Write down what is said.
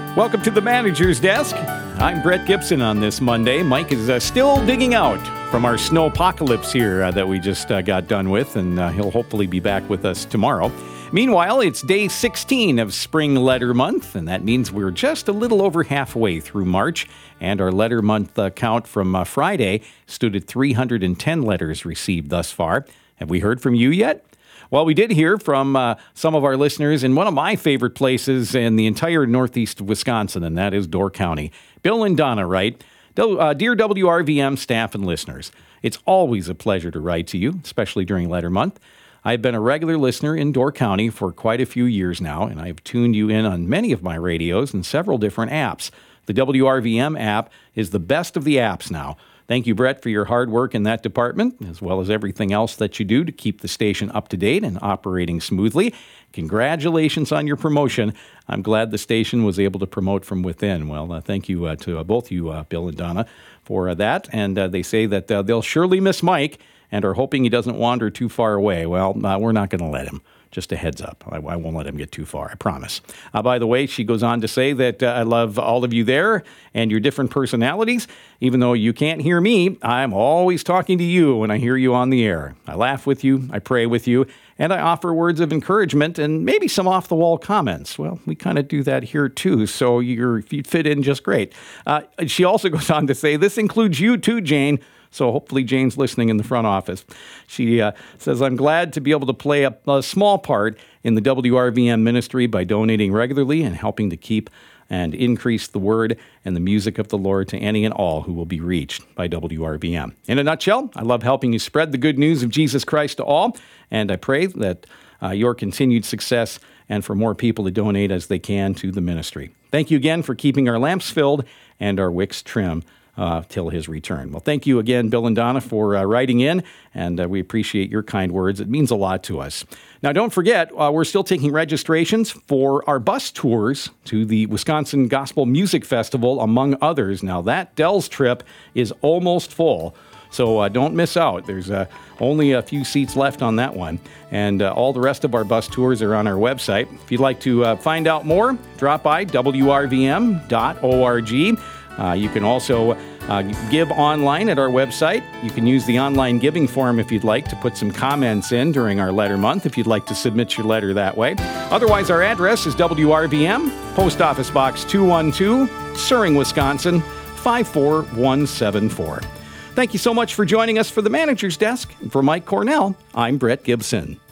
Welcome to the Manager's Desk. I'm Brett Gibson on this Monday. Mike is still digging out from our snowpocalypse here that we just got done with, and he'll hopefully be back with us tomorrow. Meanwhile, it's day 16 of Spring Letter Month, and that means we're just a little over halfway through March, and our Letter Month count from Friday stood at 310 letters received thus far. Have we heard from you yet? Well, we did hear from some of our listeners in one of my favorite places in the entire northeast of Wisconsin, and that is Door County. Bill and Donna write, Dear WRVM staff and listeners, it's always a pleasure to write to you, especially during Letter Month. I've been a regular listener in Door County for quite a few years now, and I've tuned you in on many of my radios and several different apps. The WRVM app is the best of the apps now. Thank you, Brett, for your hard work in that department, as well as everything else that you do to keep the station up to date and operating smoothly. Congratulations on your promotion. I'm glad the station was able to promote from within. Well, thank you to both you, Bill and Donna, for that. And they say that they'll surely miss Mike and are hoping he doesn't wander too far away. Well, we're not going to let him. Just a heads up. I won't let him get too far, I promise. By the way, she goes on to say that I love all of you there and your different personalities. Even though you can't hear me, I'm always talking to you when I hear you on the air. I laugh with you, I pray with you, and I offer words of encouragement and maybe some off-the-wall comments. Well, we kind of do that here too, so you fit in just great. She also goes on to say, this includes you too, Jane. So hopefully Jane's listening in the front office. She says, I'm glad to be able to play a small part in the WRVM ministry by donating regularly and helping to keep and increase the word and the music of the Lord to any and all who will be reached by WRVM. In a nutshell, I love helping you spread the good news of Jesus Christ to all, and I pray that your continued success and for more people to donate as they can to the ministry. Thank you again for keeping our lamps filled and our wicks trim till his return. Well, thank you again, Bill and Donna, for writing in, and we appreciate your kind words. It means a lot to us. Now, don't forget, we're still taking registrations for our bus tours to the Wisconsin Gospel Music Festival, among others. Now, that Dells trip is almost full, so don't miss out. There's only a few seats left on that one, and all the rest of our bus tours are on our website. If you'd like to find out more, drop by wrvm.org. You can also give online at our website. You can use the online giving form if you'd like to put some comments in during our letter month, if you'd like to submit your letter that way. Otherwise, our address is WRVM, Post Office Box 212, Suring, Wisconsin, 54174. Thank you so much for joining us for the Manager's Desk. And for Mike Cornell, I'm Brett Gibson.